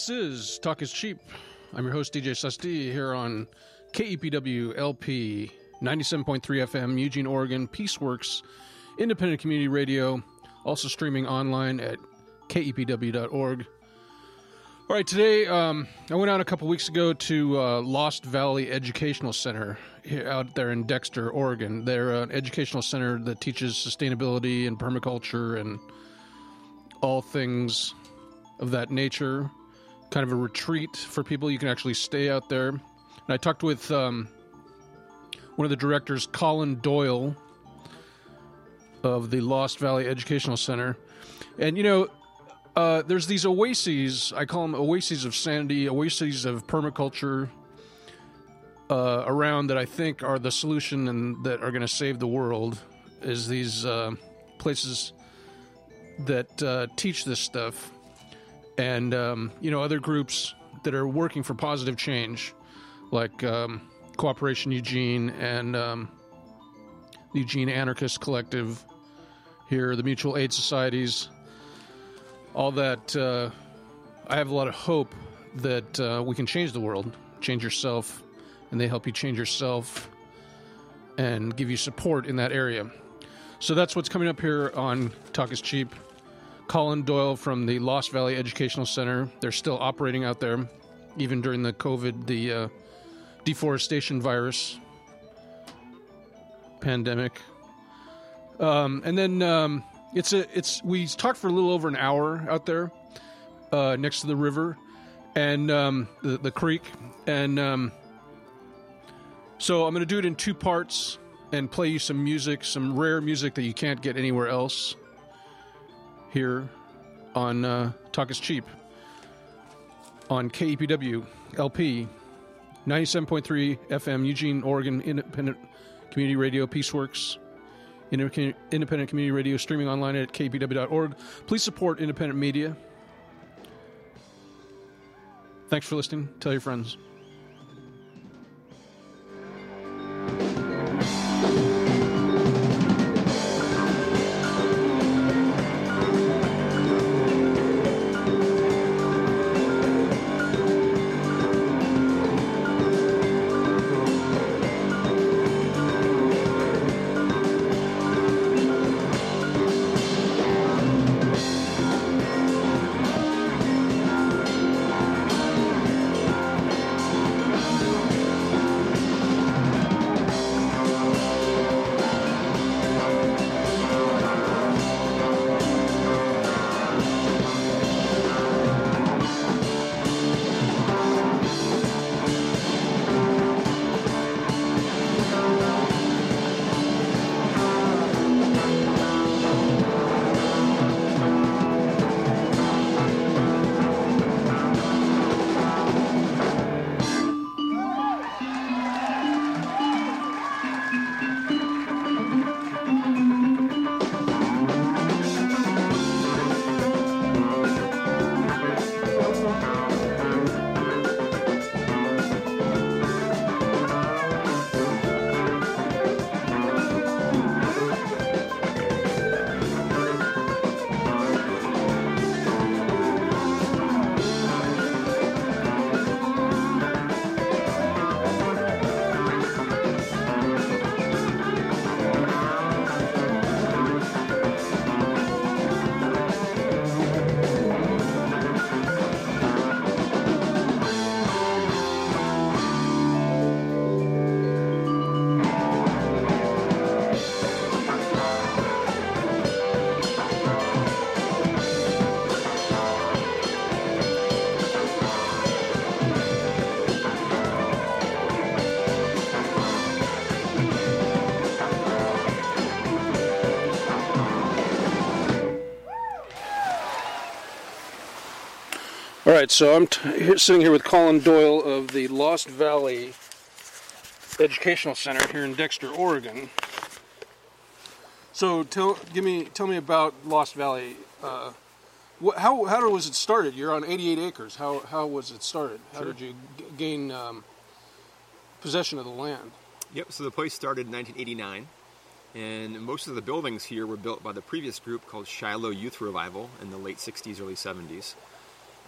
This is Talk is Cheap. I'm your host, DJ Susti, here on KEPW LP 97.3 FM, Eugene, Oregon, Peaceworks, independent community radio, also streaming online at kepw.org. All right, today I went out a couple weeks ago to Lost Valley Educational Center out there in Dexter, Oregon. They're an educational center that teaches sustainability and permaculture and all things of that nature. Kind of a retreat for people. You can actually stay out there. And I talked with one of the directors, Colin Doyle, of the Lost Valley Educational Center. And, you know, there's these oases, I call them oases of sanity, oases of permaculture around that I think are the solution and that are going to save the world, is these places that teach this stuff. And, you know, other groups that are working for positive change, like Cooperation Eugene and the Eugene Anarchist Collective here, the Mutual Aid Societies, all that. I have a lot of hope that we can change the world, change yourself, and they help you change yourself and give you support in that area. So that's what's coming up here on Talk is Cheap. Colin Doyle from the Lost Valley Educational Center. They're still operating out there, even during the COVID, the deforestation virus pandemic. And then we talked for a little over an hour out there next to the river and the creek. And so I'm going to do it in two parts and play you some music, some rare music that you can't get anywhere else here on Talk is Cheap on KEPW LP 97.3 FM, Eugene, Oregon, independent community radio, Peaceworks, independent community radio, streaming online at kepw.org. Please support independent media. Thanks for listening. Tell your friends. All right, so I'm sitting here with Colin Doyle of the Lost Valley Educational Center here in Dexter, Oregon. So tell me about Lost Valley. How was it started? You're on 88 acres. How was it started? How did you gain possession of the land? Yep. So the place started in 1989, and most of the buildings here were built by the previous group called Shiloh Youth Revival in the late 60s, early 70s.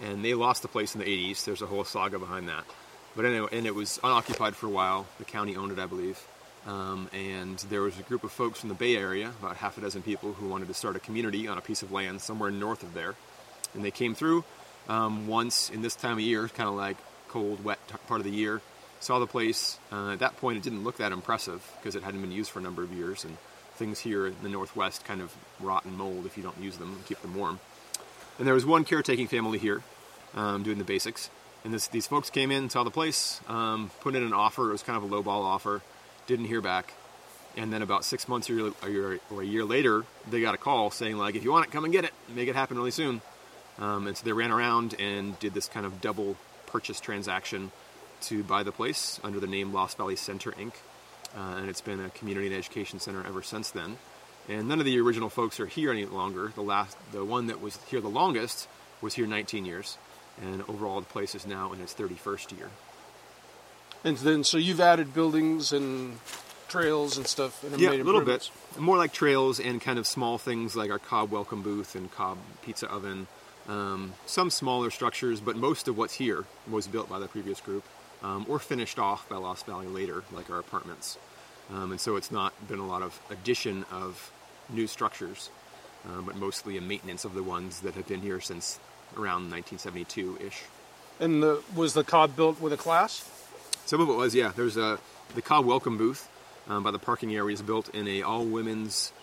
and they lost the place in the 80s. There's a whole saga behind that. But anyway, and it was unoccupied for a while. The county owned it, I believe. And there was a group of folks from the Bay Area, about half a dozen people, who wanted to start a community on a piece of land somewhere north of there. And they came through once in this time of year, kind of like cold, wet part of the year, saw the place. At that point, it didn't look that impressive because it hadn't been used for a number of years, and things here in the Northwest kind of rot and mold if you don't use them and keep them warm. And there was one caretaking family here doing the basics. And these folks came in, saw the place, put in an offer. It was kind of a lowball offer. Didn't hear back. And then about 6 months or a year later, they got a call saying, like, if you want it, come and get it. Make it happen really soon. And so they ran around and did this kind of double purchase transaction to buy the place under the name Lost Valley Center, Inc. And it's been a community and education center ever since then. And none of the original folks are here any longer. The one that was here the longest was here 19 years. And overall, the place is now in its 31st year. And then, so you've added buildings and trails and stuff. And yeah, a little bit. More like trails and kind of small things like our Cobb welcome booth and Cobb pizza oven. Some smaller structures, but most of what's here was built by the previous group or finished off by Lost Valley later, like our apartments. And so it's not been a lot of addition of new structures, but mostly a maintenance of the ones that have been here since around 1972-ish. And was the Cobb built with a class? Some of it was, yeah. There's the Cobb welcome booth by the parking area is built in a all-women's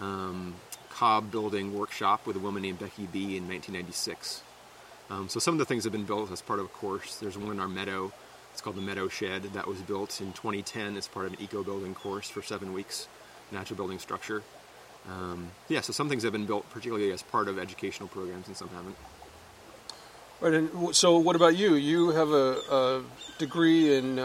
Cobb building workshop with a woman named Becky B. in 1996. So some of the things have been built as part of a course. There's one in our meadow. It's called the Meadow Shed. That was built in 2010 as part of an eco-building course for 7 weeks, natural building structure. So some things have been built particularly as part of educational programs and some haven't. Right, and so what about you? You have a degree in,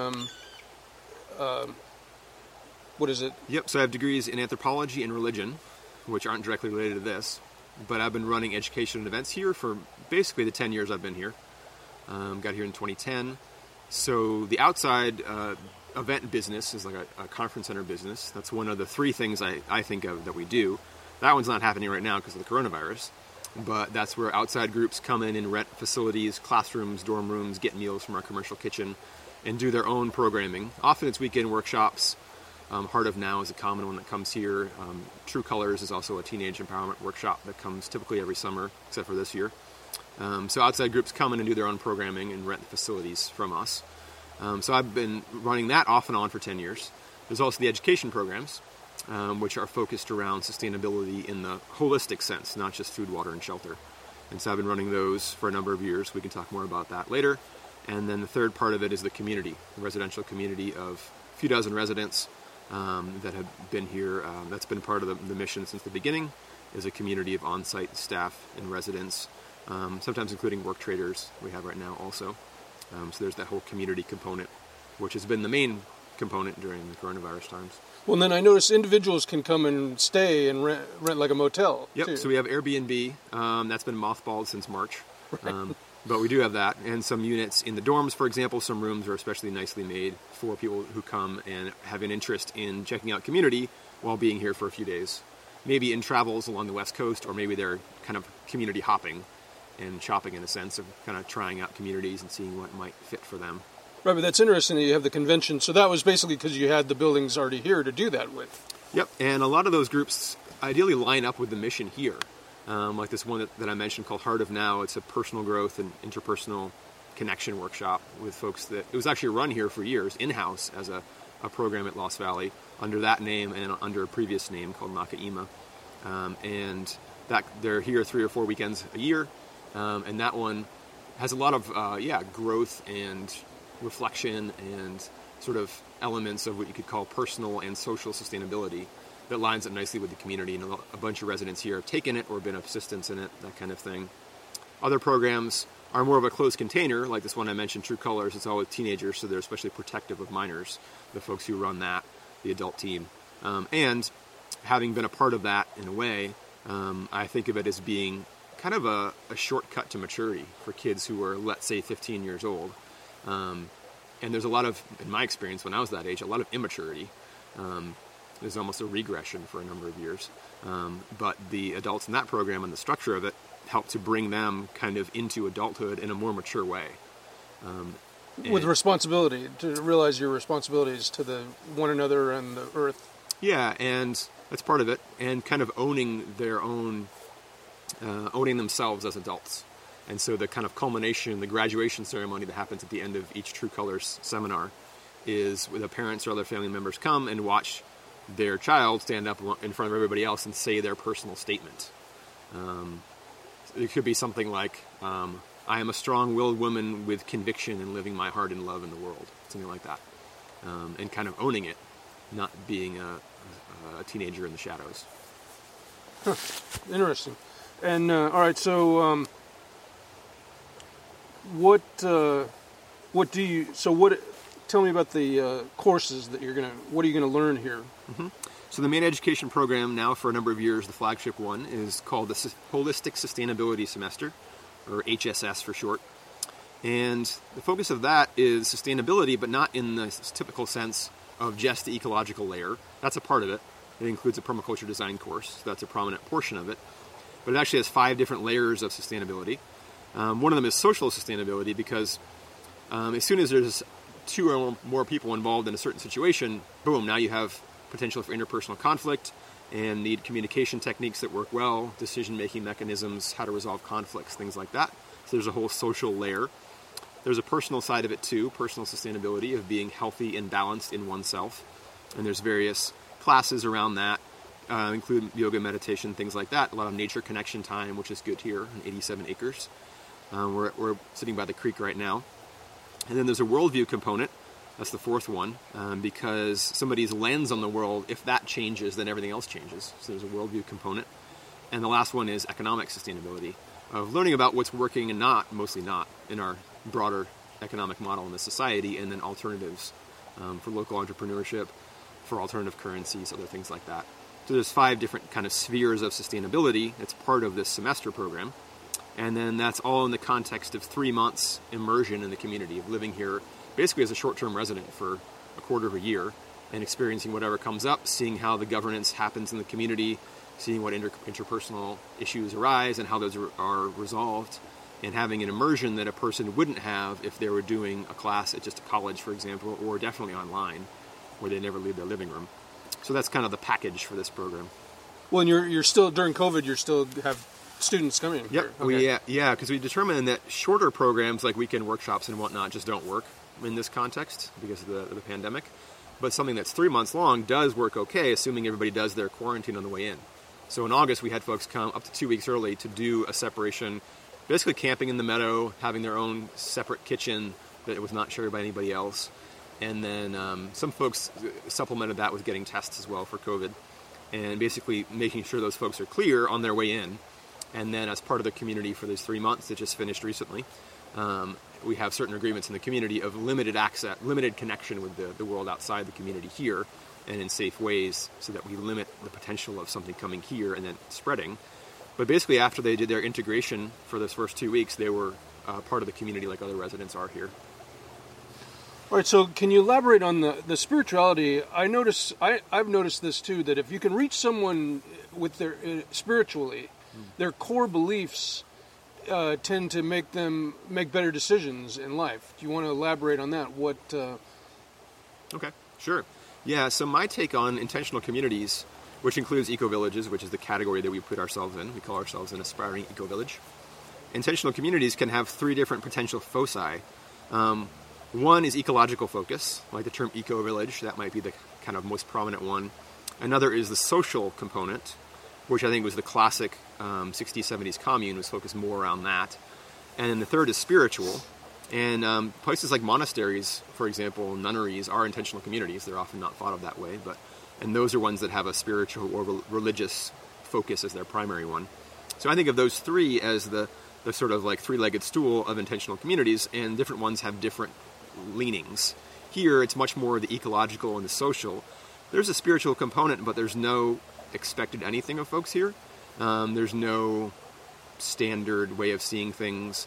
what is it? Yep, so I have degrees in anthropology and religion, which aren't directly related to this, but I've been running education and events here for basically the 10 years I've been here. Got here in 2010. So the outside event business is like a conference center business. That's one of the 3 things I think of that we do. That one's not happening right now because of the coronavirus. But that's where outside groups come in and rent facilities, classrooms, dorm rooms, get meals from our commercial kitchen, and do their own programming. Often it's weekend workshops. Heart of Now is a common one that comes here. True Colors is also a teenage empowerment workshop that comes typically every summer, except for this year. So outside groups come in and do their own programming and rent the facilities from us. So I've been running that off and on for 10 years. There's also the education programs, which are focused around sustainability in the holistic sense, not just food, water, and shelter. And so I've been running those for a number of years. We can talk more about that later. And then the third part of it is the community, the residential community of a few dozen residents that have been here. That's been part of the mission since the beginning, is a community of on-site staff and residents, sometimes including work traders we have right now also. So there's that whole community component, which has been the main component during the coronavirus times. Well, and then I noticed individuals can come and stay and rent like a motel. Yep, too. So we have Airbnb. That's been mothballed since March. Right. But we do have that. And some units in the dorms, for example, some rooms are especially nicely made for people who come and have an interest in checking out community while being here for a few days. Maybe in travels along the West Coast, or maybe they're kind of community hopping and shopping in a sense of kind of trying out communities and seeing what might fit for them. Right, but that's interesting that you have the convention. So that was basically because you had the buildings already here to do that with. Yep, and a lot of those groups ideally line up with the mission here. Like this one that I mentioned called Heart of Now. It's a personal growth and interpersonal connection workshop with folks that... It was actually run here for years, in-house, as a program at Lost Valley, under that name and under a previous name called Nakaima. And that they're here 3 or 4 weekends a year, and that one has a lot of, growth and reflection and sort of elements of what you could call personal and social sustainability that lines up nicely with the community, and a bunch of residents here have taken it or been assistants in it, that kind of thing. Other programs are more of a closed container, like this one I mentioned, True Colors. It's all with teenagers, so they're especially protective of minors, the folks who run that, the adult team. And having been a part of that in a way, I think of it as being kind of a shortcut to maturity for kids who are, let's say, 15 years old. And there's a lot of, in my experience when I was that age, a lot of immaturity. There's almost a regression for a number of years. But the adults in that program and the structure of it help to bring them kind of into adulthood in a more mature way. With responsibility, to realize your responsibilities to the one another and the earth. Yeah, and that's part of it, and kind of owning their own, owning themselves as adults. And so the kind of culmination, the graduation ceremony that happens at the end of each True Colors seminar is where the parents or other family members come and watch their child stand up in front of everybody else and say their personal statement. It could be something like, I am a strong-willed woman with conviction and living my heart in love in the world, something like that. And kind of owning it, not being a teenager in the shadows. Huh. Interesting. And, all right, so what tell me about the courses that what are you going to learn here? Mm-hmm. So the main education program now for a number of years, the flagship one, is called the Holistic Sustainability Semester, or HSS for short. And the focus of that is sustainability, but not in the typical sense of just the ecological layer. That's a part of it. It includes a permaculture design course, so that's a prominent portion of it. But it actually has 5 different layers of sustainability. One of them is social sustainability, because as soon as there's 2 or more people involved in a certain situation, boom, now you have potential for interpersonal conflict and need communication techniques that work well, decision-making mechanisms, how to resolve conflicts, things like that. So there's a whole social layer. There's a personal side of it too, personal sustainability of being healthy and balanced in oneself. And there's various classes around that, include yoga, meditation, things like that. A lot of nature connection time, which is good here on 87 acres. We're sitting by the creek right now. And then there's a worldview component. That's the 4th one, because somebody's lens on the world, if that changes, then everything else changes. So there's a worldview component. And the last one is economic sustainability, of learning about what's working and not, mostly not, in our broader economic model in the society, and then alternatives for local entrepreneurship, for alternative currencies, other things like that. So there's 5 different kind of spheres of sustainability that's part of this semester program. And then that's all in the context of 3 months immersion in the community, of living here basically as a short-term resident for a quarter of a year and experiencing whatever comes up, seeing how the governance happens in the community, seeing what interpersonal issues arise and how those are resolved, and having an immersion that a person wouldn't have if they were doing a class at just a college, for example, or definitely online, where they never leave their living room. So that's kind of the package for this program. Well, and you're still, during COVID, you still have students coming. Yep. Okay. Because we determined that shorter programs like weekend workshops and whatnot just don't work in this context because of the pandemic. But something that's 3 months long does work okay, assuming everybody does their quarantine on the way in. So in August, we had folks come up to 2 weeks early to do a separation, basically camping in the meadow, having their own separate kitchen that was not shared by anybody else. And then some folks supplemented that with getting tests as well for COVID, and basically making sure those folks are clear on their way in. And then as part of the community for those 3 months that just finished recently, we have certain agreements in the community of limited access, limited connection with the world outside the community here, and in safe ways, so that we limit the potential of something coming here and then spreading. But basically, after they did their integration for those first 2 weeks, they were part of the community like other residents are here. All right, so can you elaborate on the spirituality? I've noticed this too, that if you can reach someone with their spiritually, their core beliefs tend to make them make better decisions in life. Do you want to elaborate on that? Okay, sure. Yeah, so my take on intentional communities, which includes eco-villages, which is the category that we put ourselves in. We call ourselves an aspiring eco-village. Intentional communities can have 3 different potential foci. One is ecological focus, like the term eco-village. That might be the kind of most prominent one. Another is the social component, which I think was the classic 60s, 70s commune, was focused more around that. And then the third is spiritual. And places like monasteries, for example, nunneries, are intentional communities. They're often not thought of that way, and those are ones that have a spiritual or religious focus as their primary one. So I think of those 3 as the sort of like 3-legged stool of intentional communities, and different ones have different leanings. Here, it's much more the ecological and the social. There's a spiritual component, but there's no expected anything of folks here. There's no standard way of seeing things.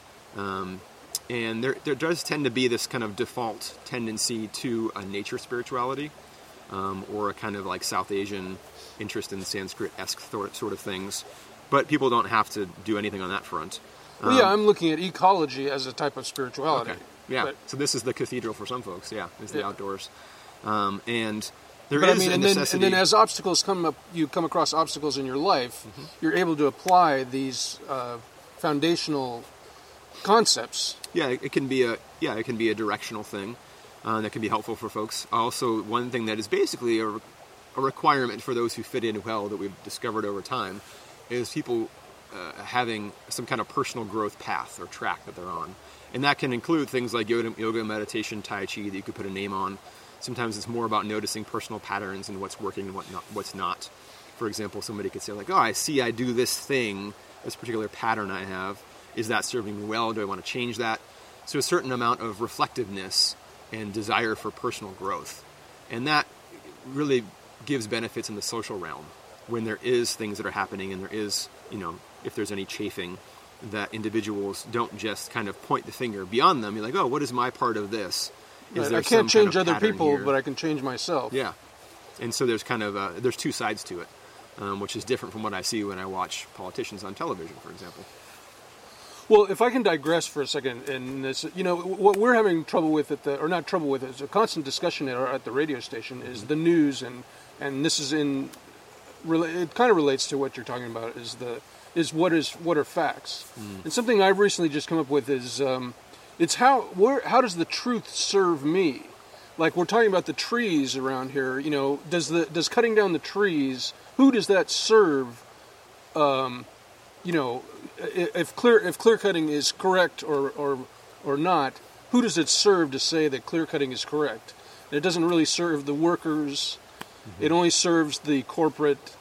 And there does tend to be this kind of default tendency to a nature spirituality, or a kind of like South Asian interest in Sanskrit-esque sort of things. But people don't have to do anything on that front. Well, yeah, I'm looking at ecology as a type of spirituality. Okay. Yeah. But, so this is the cathedral for some folks. Yeah, is the outdoors, and there but is I mean, a and necessity. then as obstacles come up, you come across obstacles in your life. You're able to apply these foundational concepts. Yeah, it can be a directional thing that can be helpful for folks. Also, one thing that is basically a requirement for those who fit in well that we've discovered over time is people having some kind of personal growth path or track that they're on. And that can include things like yoga, meditation, Tai Chi that you could put a name on. Sometimes it's more about noticing personal patterns and what's working and what's not. For example, somebody could say like, oh, I see I do this thing, this particular pattern I have. Is that serving me well? Do I want to change that? So a certain amount of reflectiveness and desire for personal growth. And that really gives benefits in the social realm when there is things that are happening and there is, if there's any chafing, that individuals don't just kind of point the finger beyond them. You're like, oh, what is my part of this? I can't change other people, but I can change myself. Yeah. And so there's kind of, there's two sides to it, which is different from what I see when I watch politicians on television, for example. Well, if I can digress for a second, and this, what we're having trouble with it's a constant discussion at the radio station is the news, and this is it kind of relates to what you're talking about what are facts, and something I've recently just come up with is it's how does the truth serve me? Like we're talking about the trees around here, does cutting down the trees, who does that serve? If clear cutting is correct or not, who does it serve to say that clear cutting is correct? And it doesn't really serve the workers. It only serves the corporate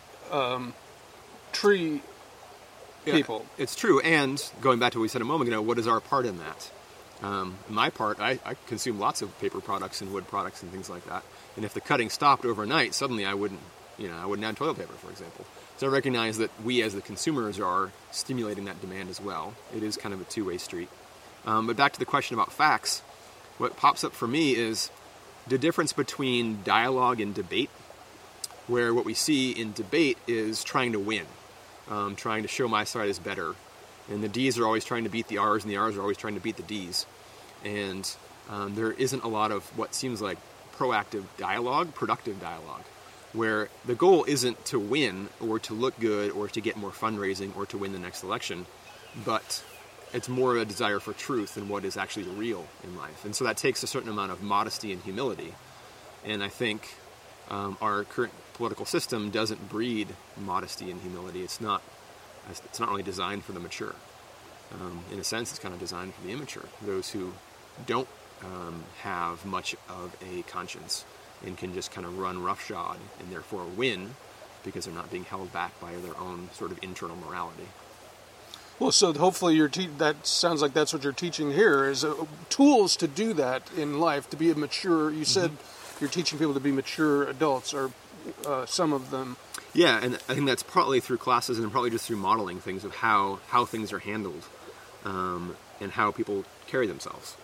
tree people. It's true. And going back to what we said a moment ago, what is our part in that? My part, I consume lots of paper products and wood products and things like that. And if the cutting stopped overnight, suddenly I wouldn't add toilet paper, for example. So I recognize that we as the consumers are stimulating that demand as well. It is kind of a two-way street. But back to the question about facts, what pops up for me is the difference between dialogue and debate, where what we see in debate is trying to win, trying to show my side is better. And the D's are always trying to beat the R's, and the R's are always trying to beat the D's. And there isn't a lot of what seems like proactive dialogue, productive dialogue, where the goal isn't to win or to look good or to get more fundraising or to win the next election, but it's more a desire for truth and what is actually real in life. And so that takes a certain amount of modesty and humility. And I think our current political system doesn't breed modesty and humility. It's not really designed for the mature. In a sense, it's kind of designed for the immature, those who don't have much of a conscience and can just kind of run roughshod and therefore win because they're not being held back by their own sort of internal morality. Well, so hopefully that sounds like that's what you're teaching here is tools to do that in life, to be a mature. You said you're teaching people to be mature adults, or some of them. Yeah, and I think that's partly through classes and probably just through modeling things of how things are handled and how people carry themselves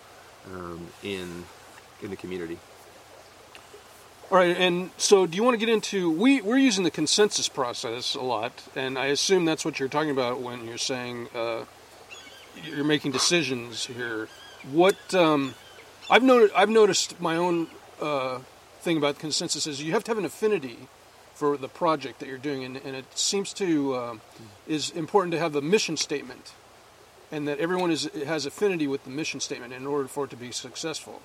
in the community. All right, and so do you want to get into, we're using the consensus process a lot, and I assume that's what you're talking about when you're saying you're making decisions here. What I've noticed my own thing about consensus is you have to have an affinity for the project that you're doing, and it seems to is important to have the mission statement, and that everyone has affinity with the mission statement in order for it to be successful.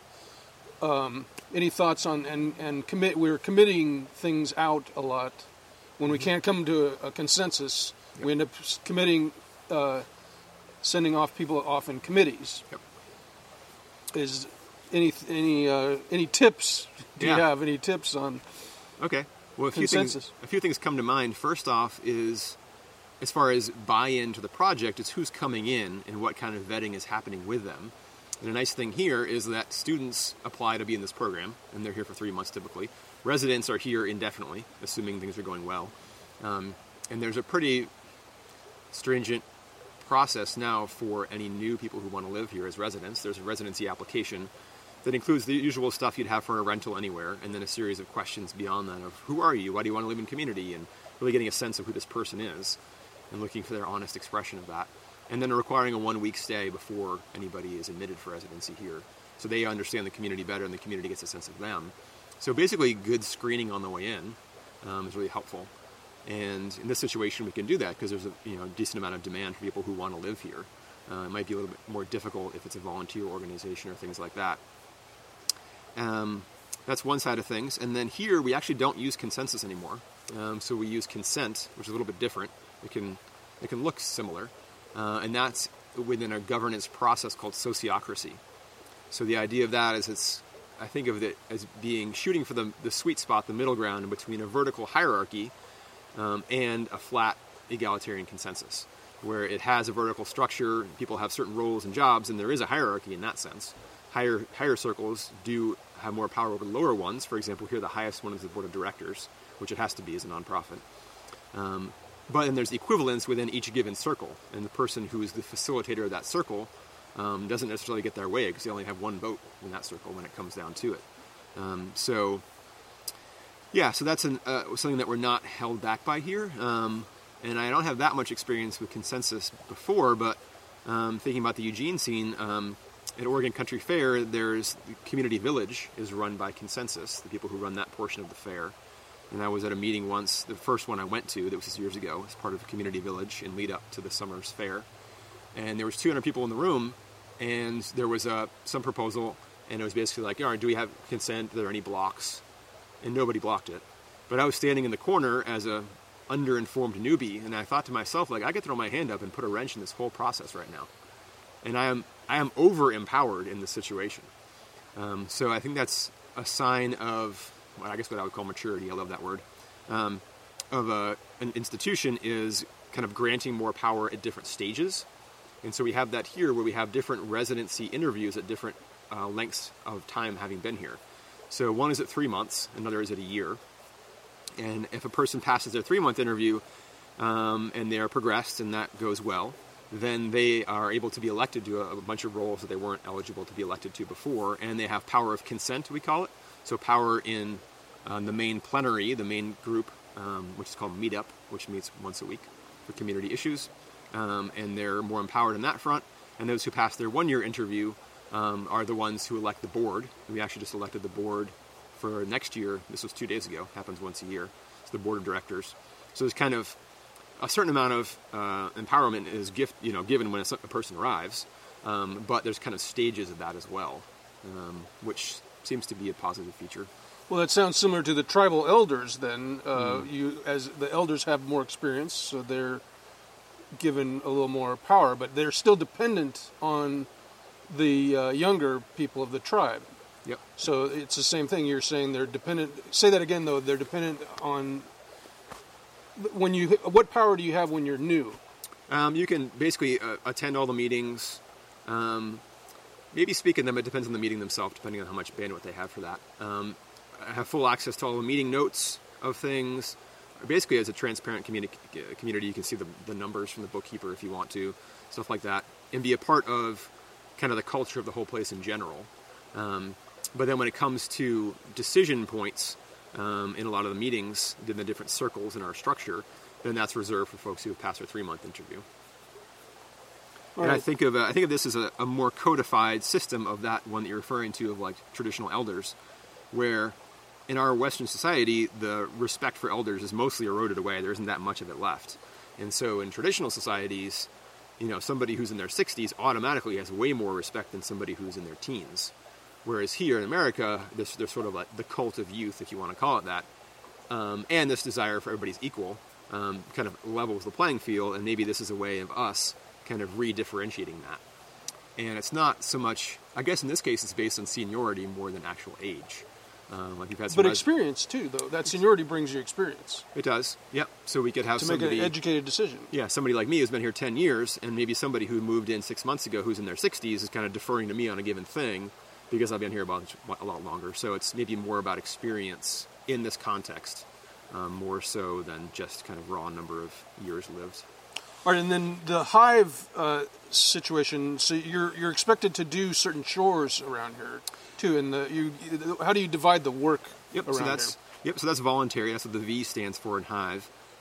Any thoughts on we're committing things out a lot when we can't come to a consensus. Yep. We end up committing, sending off people off in committees. Yep. Is any tips? Do you have any tips on? Okay. Well, consensus? A few things come to mind. First off is, as far as buy-in to the project, it's who's coming in and what kind of vetting is happening with them. And a nice thing here is that students apply to be in this program, and they're here for 3 months typically. Residents are here indefinitely, assuming things are going well. And there's a pretty stringent process now for any new people who want to live here as residents. There's a residency application that includes the usual stuff you'd have for a rental anywhere, and then a series of questions beyond that of who are you, why do you want to live in community, and really getting a sense of who this person is. and looking for their honest expression of that. And then requiring a 1-week stay before anybody is admitted for residency here. So they understand the community better and the community gets a sense of them. So basically good screening on the way in is really helpful. And in this situation we can do that because there's a decent amount of demand for people who want to live here. It might be a little bit more difficult if it's a volunteer organization or things like that. That's one side of things. And then here we actually don't use consensus anymore. So we use consent, which is a little bit different. It can look similar. And that's within a governance process called sociocracy. So the idea of that is I think of it as being shooting for the sweet spot, the middle ground between a vertical hierarchy and a flat egalitarian consensus, where it has a vertical structure, people have certain roles and jobs, and there is a hierarchy in that sense. Higher circles do have more power over lower ones. For example, here the highest one is the board of directors, which it has to be as a nonprofit. But then there's equivalence within each given circle, and the person who is the facilitator of that circle doesn't necessarily get their way because they only have one vote in that circle when it comes down to it. So that's something that we're not held back by here. And I don't have that much experience with consensus before, but thinking about the Eugene scene, at Oregon Country Fair, there's the Community Village is run by consensus, the people who run that portion of the fair. And I was at a meeting once, the first one I went to, that was years ago, as part of the Community Village in lead up to the summer's fair. And there was 200 people in the room, and there was some proposal, and it was basically like, all right, do we have consent? Are there any blocks? And nobody blocked it. But I was standing in the corner as a underinformed newbie, and I thought to myself, like, I could throw my hand up and put a wrench in this whole process right now. And I am over-empowered in this situation. So I think that's a sign of, well, I guess what I would call maturity, I love that word, of an institution is kind of granting more power at different stages. And so we have that here where we have different residency interviews at different lengths of time having been here. So one is at 3 months, another is at a year. And if a person passes their 3-month interview and they are progressed and that goes well, then they are able to be elected to a bunch of roles that they weren't eligible to be elected to before, and they have power of consent, we call it. So power in the main plenary, the main group, which is called Meetup, which meets once a week for community issues. And they're more empowered in that front. And those who pass their 1-year interview are the ones who elect the board. We actually just elected the board for next year. This was 2 days ago. Happens once a year. It's the board of directors. So there's kind of a certain amount of empowerment is given when a person arrives. But there's kind of stages of that as well, which seems to be a positive feature. Well, that sounds similar to the tribal elders then. As the elders have more experience, so they're given a little more power, but they're still dependent on the younger people of the tribe. Yep. So it's the same thing. You're saying they're dependent. Say that again, though. They're dependent on what power do you have when you're new? You can basically attend all the meetings. Maybe speak in them. It depends on the meeting themselves, depending on how much bandwidth they have for that. I have full access to all the meeting notes of things. Basically, as a transparent community, you can see the numbers from the bookkeeper if you want to, stuff like that, and be a part of kind of the culture of the whole place in general. But then when it comes to decision points in a lot of the meetings, in the different circles in our structure, then that's reserved for folks who have passed their 3-month interview. And I think of this as a more codified system of that one that you're referring to, of like traditional elders, where in our Western society, the respect for elders is mostly eroded away. There isn't that much of it left. And so in traditional societies, somebody who's in their 60s automatically has way more respect than somebody who's in their teens. Whereas here in America, there's sort of like the cult of youth, if you want to call it that, and this desire for everybody's equal kind of levels the playing field, and maybe this is a way of us kind of re-differentiating that. And it's not so much, I guess in this case, it's based on seniority more than actual age. But experience too, though. That seniority brings you experience. It does, yep. So we could have to make an educated decision. Yeah, somebody like me who's been here 10 years, and maybe somebody who moved in 6 months ago who's in their 60s is kind of deferring to me on a given thing because I've been here a lot longer. So it's maybe more about experience in this context, more so than just kind of raw number of years lived. All right, and then the hive situation. So you're expected to do certain chores around here too, and how do you divide the work around here? So that's voluntary. That's what the V stands for in hive.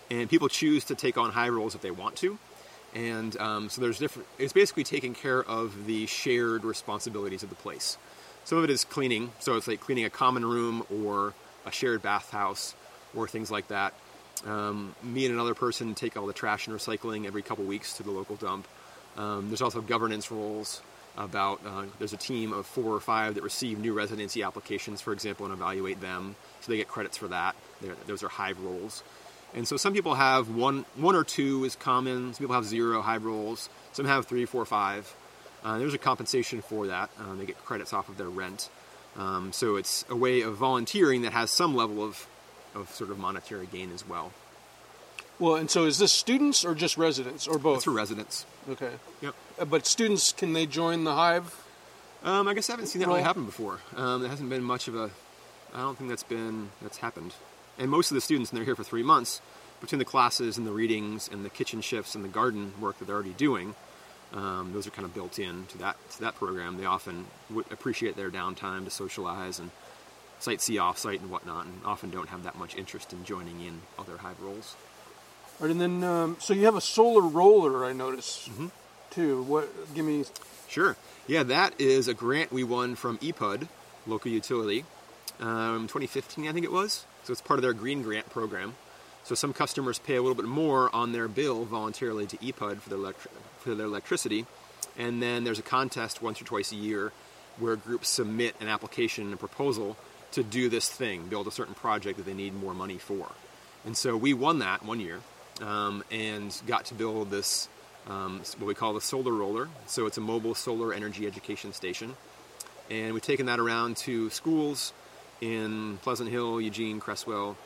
and people choose to take on hive roles if they want to. And so there's different. It's basically taking care of the shared responsibilities of the place. Some of it is cleaning, so it's like cleaning a common room or a shared bathhouse or things like that. Me and another person take all the trash and recycling every couple weeks to the local dump. There's also governance roles about, there's a team of 4 or 5 that receive new residency applications, for example, and evaluate them, so they get credits for that. Those are hive roles. And so some people have one or 2 is common, some people have 0 hive roles, some have 3, 4, 5. There's a compensation for that. They get credits off of their rent. So it's a way of volunteering that has some level of sort of monetary gain as well. Well, and so is this students or just residents, or both? It's for residents. Okay. Yep. But students, can they join the hive? I guess I haven't seen that really happen before. There hasn't been much of I don't think that's happened. And most of the students, and they're here for 3 months, between the classes and the readings and the kitchen shifts and the garden work that they're already doing, those are kind of built in to that program. They often would appreciate their downtime to socialize and sightsee off-site and whatnot, and often don't have that much interest in joining in other hive roles. All right, and then, so you have a solar roller, I notice, too. Give me... Sure. Yeah, that is a grant we won from EPUD, local utility, 2015, I think it was. So it's part of their Green Grant program. So some customers pay a little bit more on their bill voluntarily to EPUD for their electricity. And then there's a contest once or twice a year where groups submit an application and a proposal to do this thing, build a certain project that they need more money for. And so we won that one year and got to build this, what we call the solar roller. So it's a mobile solar energy education station. And we've taken that around to schools in Pleasant Hill, Eugene, Cresswell,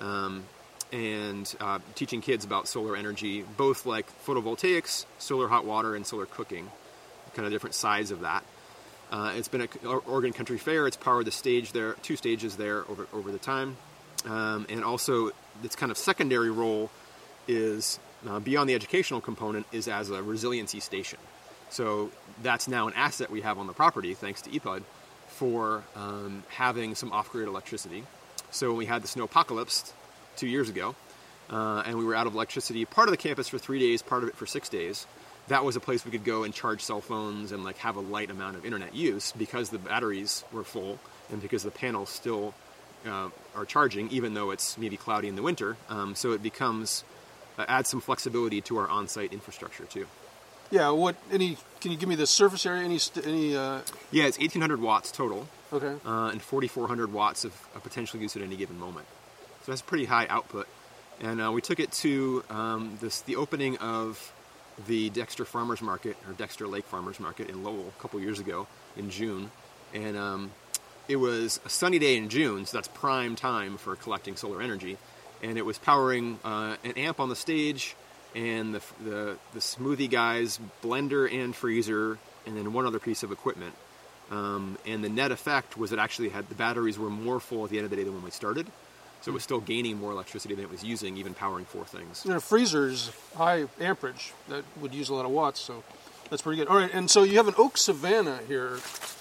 and teaching kids about solar energy, both like photovoltaics, solar hot water, and solar cooking, kind of different sides of that. It's been an Oregon Country Fair. It's powered the stage there, 2 stages there over the time. And also, its kind of secondary role is, beyond the educational component, is as a resiliency station. So that's now an asset we have on the property, thanks to EPUD, for having some off-grid electricity. So when we had the snowpocalypse 2 years ago, and we were out of electricity, part of the campus for 3 days, part of it for 6 days, that was a place we could go and charge cell phones and like have a light amount of internet use because the batteries were full and because the panels still are charging, even though it's maybe cloudy in the winter. So it becomes, adds some flexibility to our on-site infrastructure too. Yeah, can you give me the surface area? Yeah, it's 1,800 watts total. Okay. And 4,400 watts of potential use at any given moment. So that's a pretty high output. And we took it to the opening of the Dexter Farmers Market, or Dexter Lake Farmers Market in Lowell a couple years ago in June. And it was a sunny day in June, so that's prime time for collecting solar energy. And it was powering an amp on the stage, and the smoothie guy's blender and freezer, and then one other piece of equipment. And the net effect was it actually had the batteries were more full at the end of the day than when we started. So it was still gaining more electricity than it was using, even powering 4 things. A freezer's high amperage. That would use a lot of watts, so that's pretty good. All right, and so you have an oak savanna here.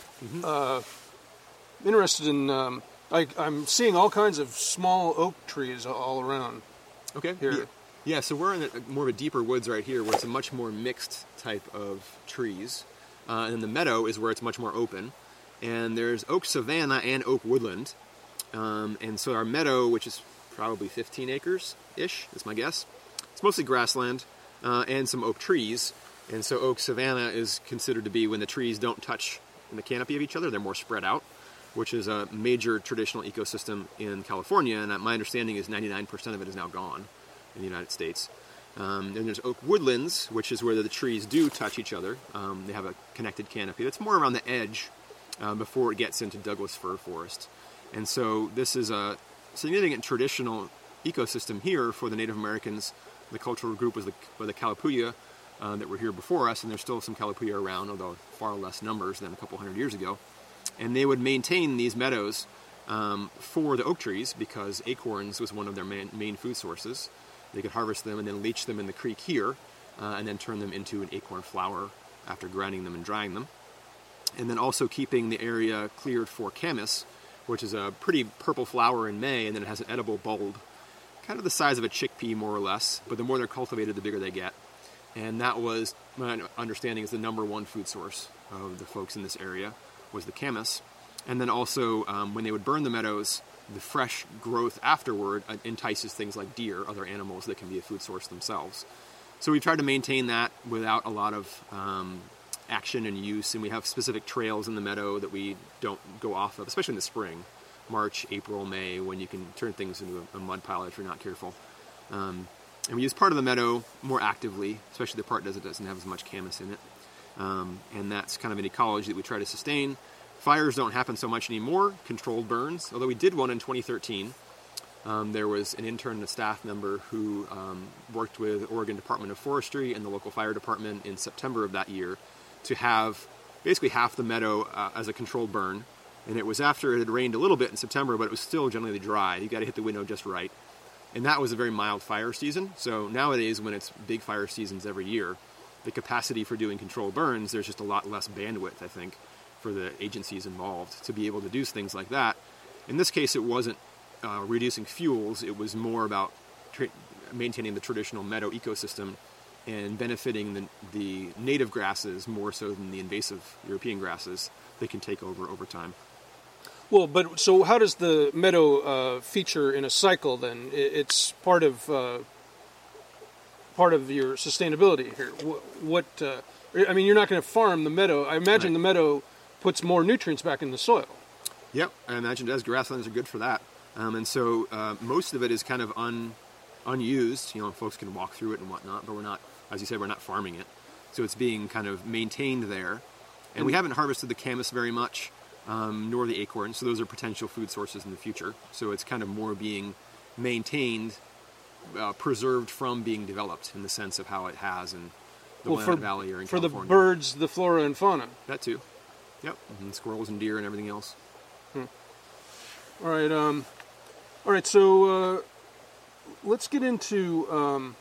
Interested in... I'm seeing all kinds of small oak trees all around. Okay. Here. Yeah, so we're in more of a deeper woods right here where it's a much more mixed type of trees. And then the meadow is where it's much more open. And there's oak savanna and oak woodland. And so our meadow, which is probably 15 acres-ish, is my guess. It's mostly grassland and some oak trees. And so oak savanna is considered to be when the trees don't touch in the canopy of each other, they're more spread out, which is a major traditional ecosystem in California. And my understanding is 99% of it is now gone in the United States. And there's oak woodlands, which is where the trees do touch each other. They have a connected canopy that's more around the edge before it gets into Douglas fir forest. And so this is a significant traditional ecosystem here for the Native Americans. The cultural group was the Kalapuya that were here before us, and there's still some Kalapuya around, although far less numbers than a couple hundred years ago. And they would maintain these meadows for the oak trees because acorns was one of their main food sources. They could harvest them and then leach them in the creek here and then turn them into an acorn flour after grinding them and drying them. And then also keeping the area cleared for camas, which is a pretty purple flower in May, and then it has an edible bulb kind of the size of a chickpea, more or less, but the more they're cultivated, the bigger they get. And that was, my understanding, is the number one food source of the folks in this area, was the camas. And then also, when they would burn the meadows, the fresh growth afterward entices things like deer, other animals that can be a food source themselves. So we tried to maintain that without a lot of action and use, and we have specific trails in the meadow that we don't go off of, especially in the spring, March, April, May, when you can turn things into a mud pile if you're not careful. And we use part of the meadow more actively, especially the part that doesn't have as much camas in it. And that's kind of an ecology that we try to sustain. Fires don't happen so much anymore, controlled burns, although we did one in 2013. There was an intern and a staff member who worked with Oregon Department of Forestry and the local fire department in September of that year to have basically half the meadow as a controlled burn. And it was after it had rained a little bit in September, but it was still generally dry. You got to hit the window just right. And that was a very mild fire season. So nowadays, when it's big fire seasons every year, the capacity for doing controlled burns, there's just a lot less bandwidth, I think, for the agencies involved to be able to do things like that. In this case, it wasn't reducing fuels. It was more about maintaining the traditional meadow ecosystem and benefiting the native grasses more so than the invasive European grasses that can take over time. Well, but so how does the meadow feature in a cycle then? It's part of your sustainability here. I mean, you're not going to farm the meadow. I imagine the meadow puts more nutrients back in the soil. Yep, I imagine it does. Grasslands are good for that. And so most of it is kind of unused. You know, folks can walk through it and whatnot, but we're not, as you said, we're not farming it. So it's being kind of maintained there. And we haven't harvested the camas very much, nor the acorn, so those are potential food sources in the future. So it's kind of more being maintained, preserved from being developed in the sense of how it has in the Willamette Valley or in California. For the birds, the flora and fauna. That too. Yep, and squirrels and deer and everything else. All right. So let's get into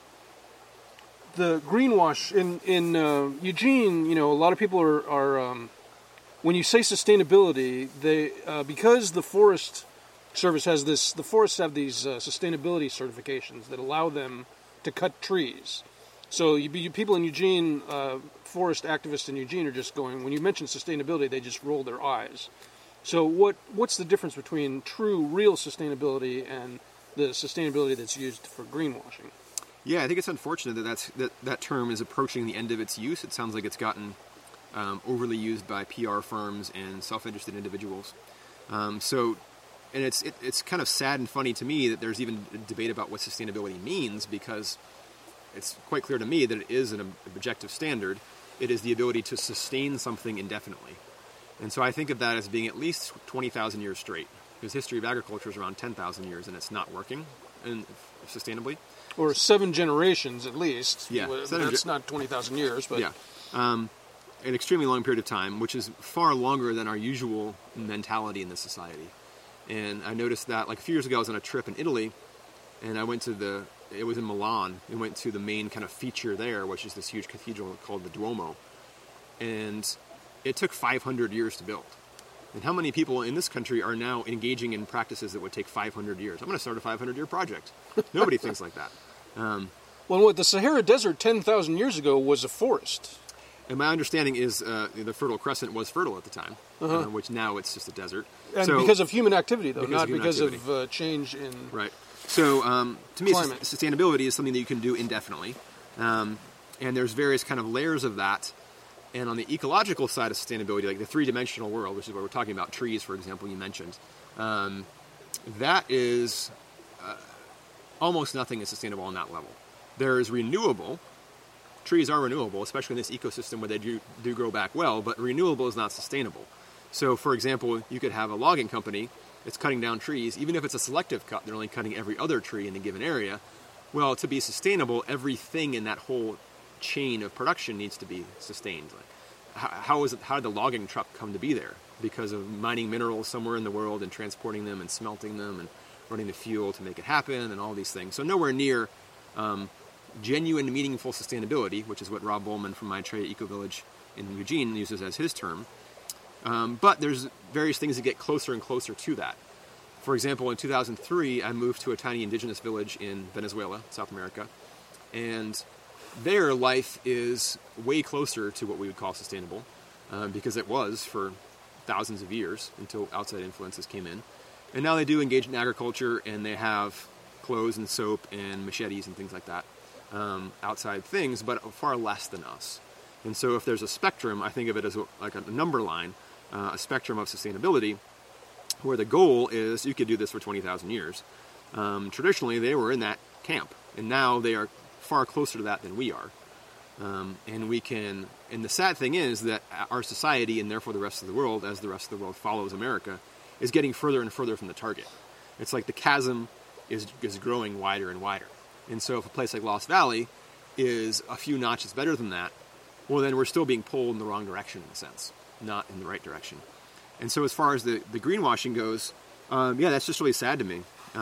the greenwash in Eugene. You know, a lot of people are when you say sustainability, they because the Forest Service has this. The forests have these sustainability certifications that allow them to cut trees. So you people in Eugene, forest activists in Eugene, are just going. When you mention sustainability, they just roll their eyes. So what's the difference between true, real sustainability and the sustainability that's used for greenwashing? Yeah, I think it's unfortunate that term is approaching the end of its use. It sounds like it's gotten overly used by PR firms and self-interested individuals. And it's kind of sad and funny to me that there's even a debate about what sustainability means, because it's quite clear to me that it is an objective standard. It is the ability to sustain something indefinitely. And so I think of that as being at least 20,000 years straight, because history of agriculture is around 10,000 years, and it's not working sustainably. Or 7 generations at least. Yeah. That's not 20,000 years, but... Yeah. An extremely long period of time, which is far longer than our usual mentality in this society. And I noticed that, like a few years ago, I was on a trip in Italy, and I went to it was in Milan. We went to the main kind of feature there, which is this huge cathedral called the Duomo. And it took 500 years to build. And how many people in this country are now engaging in practices that would take 500 years? I'm going to start a 500-year project. Nobody thinks like that. Well, the Sahara Desert 10,000 years ago was a forest. And my understanding is the Fertile Crescent was fertile at the time, which now it's just a desert. And because of human activity, though, not because activity. of change in Right. So to me, climate. Sustainability is something that you can do indefinitely. And there's various kind of layers of that. And on the ecological side of sustainability, like the three-dimensional world, which is what we're talking about, trees, for example, you mentioned, that is almost nothing is sustainable on that level. There is renewable. Trees are renewable, especially in this ecosystem where they do grow back well, but renewable is not sustainable. So, for example, you could have a logging company that's cutting down trees. Even if it's a selective cut, they're only cutting every other tree in a given area. Well, to be sustainable, everything in that whole chain of production needs to be sustained. Like, how did the logging truck come to be there? Because of mining minerals somewhere in the world and transporting them and smelting them and running the fuel to make it happen and all these things. So nowhere near genuine, meaningful sustainability, which is what Rob Bowman from Maitreya Eco Village in Eugene uses as his term. But there's various things that get closer and closer to that. For example, in 2003, I moved to a tiny indigenous village in Venezuela, South America, and there life is way closer to what we would call sustainable, because it was for thousands of years until outside influences came in. And now they do engage in agriculture, and they have clothes and soap and machetes and things like that, outside things, but far less than us. And so if there's a spectrum, I think of it as like a number line, a spectrum of sustainability, where the goal is you could do this for 20,000 years. Traditionally, they were in that camp, and now they are far closer to that than we are. And the sad thing is that our society, and therefore the rest of the world, as the rest of the world follows America, is getting further and further from the target. It's like the chasm is growing wider and wider. And so if a place like Lost Valley is a few notches better than that, well, then we're still being pulled in the wrong direction, in a sense, not in the right direction. And so as far as the greenwashing goes, that's just really sad to me.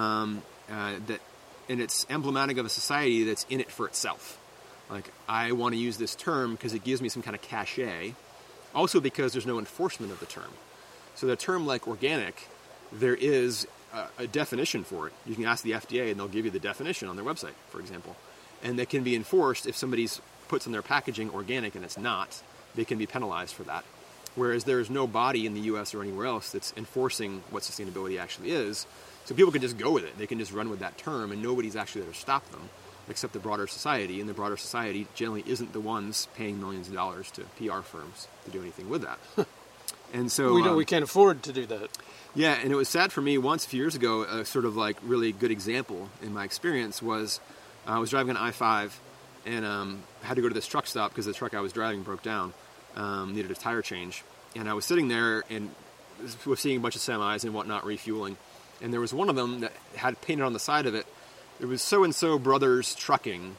And it's emblematic of a society that's in it for itself. Like, I want to use this term because it gives me some kind of cachet. Also because there's no enforcement of the term. So the term like organic, there is a definition for it. You can ask the FDA and they'll give you the definition on their website, for example. And that can be enforced if somebody's puts on their packaging organic and it's not. They can be penalized for that. Whereas there is no body in the U.S. or anywhere else that's enforcing what sustainability actually is. So people can just go with it. They can just run with that term, and nobody's actually there to stop them, except the broader society. And the broader society generally isn't the ones paying millions of dollars to PR firms to do anything with that. And so we can't afford to do that. Yeah, and it was sad for me once a few years ago. A sort of like really good example in my experience was I was driving on I-5 and had to go to this truck stop because the truck I was driving broke down, needed a tire change. And I was sitting there and was seeing a bunch of semis and whatnot refueling. And there was one of them that had painted on the side of it, it was So-and-so Brothers Trucking,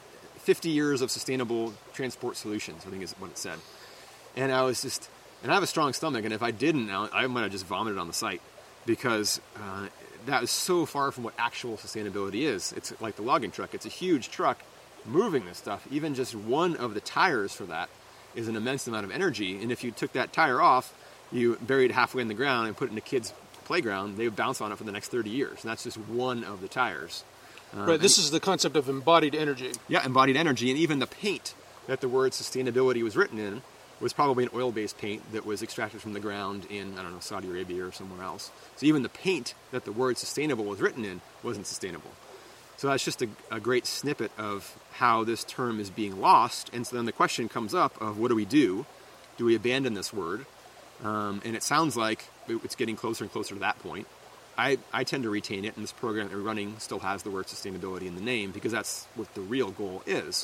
50 years of sustainable transport solutions, I think is what it said. And I was just, and I have a strong stomach, and if I didn't, I might have just vomited on the site, because that is so far from what actual sustainability is. It's like the logging truck. It's a huge truck moving this stuff. Even just one of the tires for that is an immense amount of energy, and if you took that tire off, you buried it halfway in the ground and put it in a kid's playground, they would bounce on it for the next 30 years. And that's just one of the tires. Right, this is the concept of embodied energy. Yeah, embodied energy. And even the paint that the word sustainability was written in was probably an oil-based paint that was extracted from the ground in, I don't know, Saudi Arabia or somewhere else. So even the paint that the word sustainable was written in wasn't sustainable. So that's just a great snippet of how this term is being lost. And so then the question comes up of what do we do? Do we abandon this word? And it sounds like it's getting closer and closer to that point. I tend to retain it, and this program that we're running still has the word sustainability in the name because that's what the real goal is.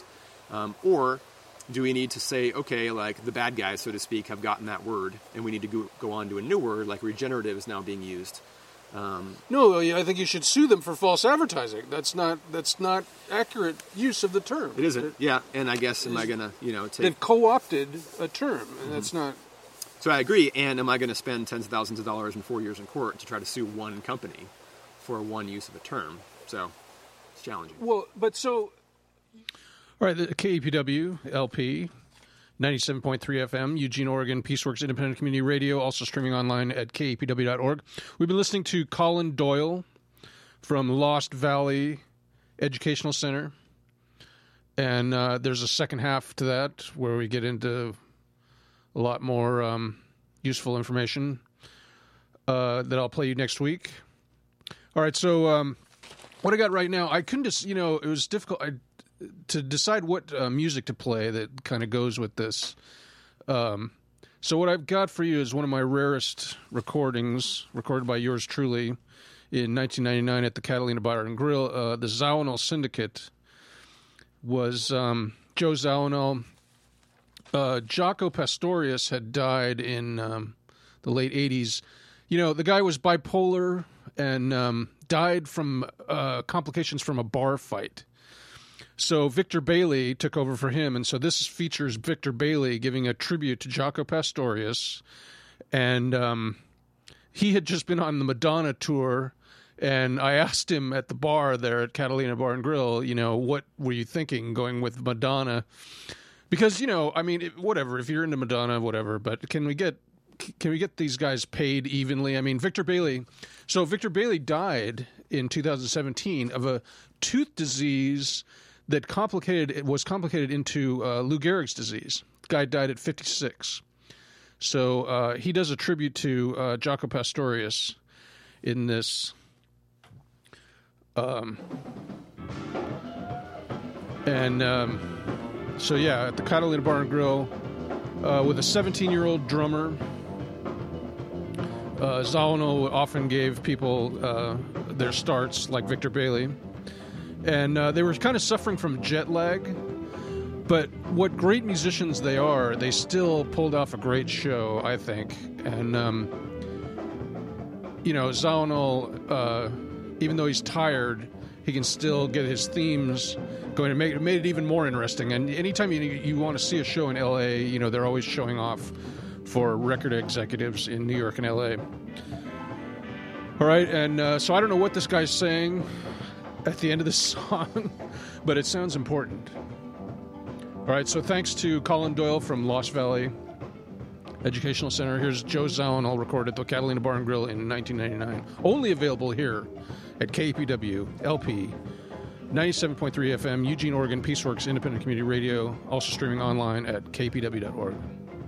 Or do we need to say, okay, like the bad guys, so to speak, have gotten that word, and we need to go on to a new word, like regenerative is now being used. No, I think you should sue them for false advertising. That's not accurate use of the term. It isn't, yeah. And I guess, am I going to, take... They've co-opted a term, and that's not... So I agree, and am I going to spend tens of thousands of dollars in 4 years in court to try to sue one company for one use of a term? So it's challenging. Well, but so... All right, the KEPW LP, 97.3 FM, Eugene, Oregon, Peaceworks Independent Community Radio, also streaming online at kepw.org. We've been listening to Colin Doyle from Lost Valley Educational Center, and there's a second half to that where we get into a lot more useful information that I'll play you next week. All right, so what I got right now, I couldn't just, it was difficult to decide what music to play that kind of goes with this. So what I've got for you is one of my rarest recordings, recorded by yours truly in 1999 at the Catalina Bar and Grill. The Zawinul Syndicate was Joe Zawinul. Jaco Pastorius had died in the late 80s. The guy was bipolar and died from complications from a bar fight. So Victor Bailey took over for him, and so this features Victor Bailey giving a tribute to Jaco Pastorius. And he had just been on the Madonna tour, and I asked him at the bar there at Catalina Bar and Grill, what were you thinking going with Madonna? Because, whatever, if you're into Madonna, whatever, but can we get can we get these guys paid evenly? I mean, Victor Bailey died in 2017 of a tooth disease that was complicated into Lou Gehrig's disease. The guy died at 56. So he does a tribute to Jaco Pastorius in this. So yeah, at the Catalina Bar and Grill with a 17-year-old drummer. Zawinul often gave people their starts, like Victor Bailey. And they were kind of suffering from jet lag. But what great musicians they are, they still pulled off a great show, I think. And, Zawinul, even though he's tired, he can still get his themes going and made it even more interesting. And anytime you want to see a show in L.A., they're always showing off for record executives in New York and L.A. All right, and so I don't know what this guy's saying at the end of this song, but it sounds important. All right, so thanks to Colin Doyle from Lost Valley Educational Center. Here's Joe Zawinul recorded at the Catalina Bar and Grill in 1999. Only available here at KEPW LP 97.3 FM, Eugene, Oregon, Peaceworks Independent Community Radio, also streaming online at kpw.org.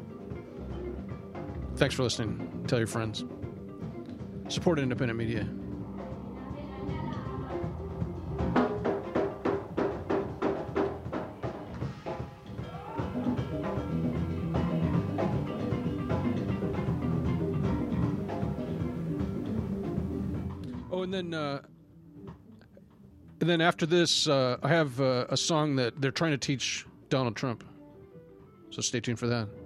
Thanks for listening. Tell your friends. Support independent media. Oh, and then after this, I have a song that they're trying to teach Donald Trump. So stay tuned for that.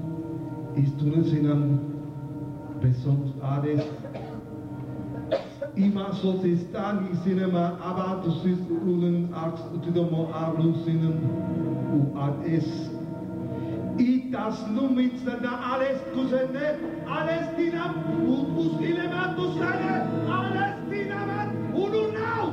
Istunesinan besons ades Imasote stani cinema abatus unen arts utidomo alusinen u ad es. Itas numits da alles kusene, alles dinam, ut mus ilematus sane, alles dinamat, ununau!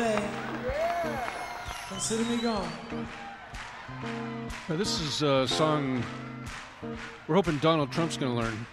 play. Consider me gone. Now, this is a song we're hoping Donald Trump's going to learn.